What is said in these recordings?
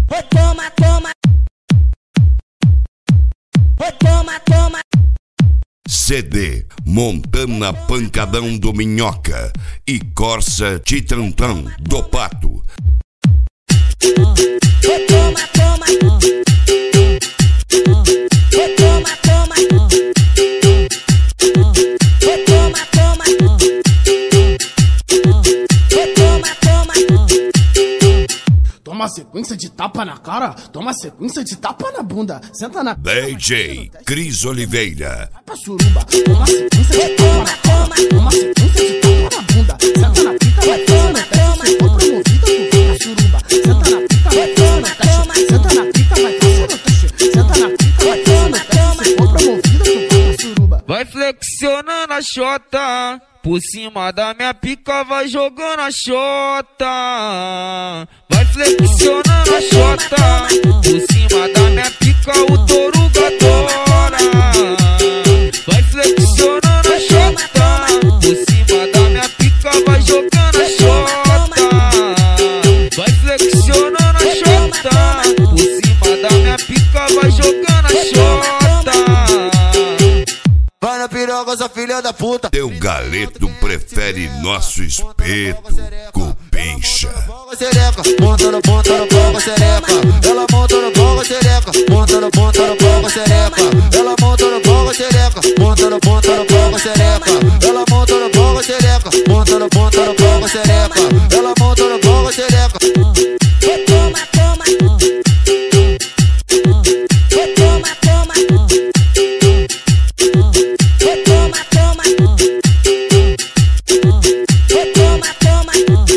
Oi, toma, toma. Oi, toma, toma. CD Montana Pancadão do Minhoca e Corsa Titantão do Pato. Oi, toma, toma. Oi, toma, toma. Oi, toma, toma. Oi, toma, toma. Toma sequência de tapa na cara, toma sequência de tapa na bunda. Senta na DJ Cris Oliveira. vai pra suruba. Toma sequência de tapa na cara, toma sequência de tapa na bunda. Senta na pica, vai fazendo teste. Se for promovida, tu vai pra suruba. Senta na pica, vai fazendo teste. Senta na pica, vai fazendo teste. Senta na pica, vai fazendo teste. Se for promovida, tu vai pra suruba. Vai flexionando a xota, por cima da minha pica vai jogando a xota. Vai flexionando a xota, por cima da minha pica o touro adora. Vai flexionando a xota, por cima da minha pica vai jogando a xota. Vai flexionando a xota, por cima da minha pica vai jogando a xota. Vai na piroga, essa filha da puta. Teu galeto prefere nosso espeto, cupincha. Monta no ponta no boga sereca. Ela monta no boga sereca. Monta no ponta no boga sereca. Ela monta no boga sereca. Monta no ponta no boga sereca. Ela monta no boga sereca. Monta no ponta no boga sereca. Ela monta no boga sereca. Oi, toma, toma. Oi, toma, toma. Oi, toma, toma. Oi, toma, toma.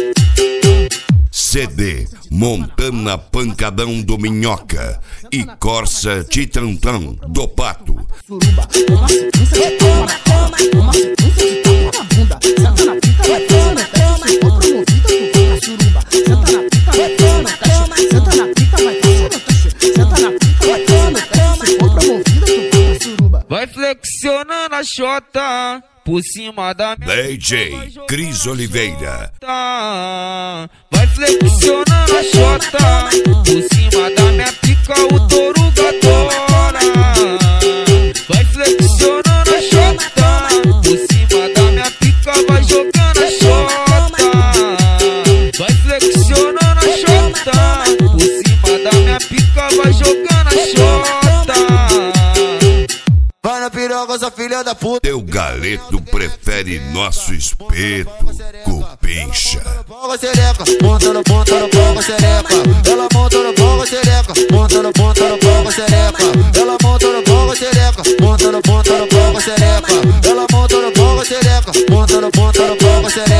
CD Montana Pancadão do Minhoca e Corsa Titantão do Pato. Suruba, toma sequência de tapa na cara, toma sequência de tapa na bunda. Senta na pica, vai fazendo teste. Se for promovida, tu vai pra suruba. Senta na pica, vai fazendo teste. Senta na pica, vai fazendo teste. Senta na pica, vai fazendo teste. Se for promovida, tu vai pra suruba. Vai flexionando a xota, por cima da minha DJ Cris Oliveira. Vai flexionando a xota, por cima da minha pica o touro adora. Vai flexionando a xota, por cima da minha pica vai jogando a xota. Vai flexionando a xota, por cima da minha pica vai jogando a xota. Vai na piroga, essa filha da puta. Teu galeto prefere nosso espeto, cupincha. Boga sereca. Monta no ponta no boga sereca. Ela monta no boga sereca. Monta no ponta no boga sereca. Ela monta no boga sereca. Monta no ponta no boga sereca. Ela monta no boga sereca. Monta no ponta no boga sereca.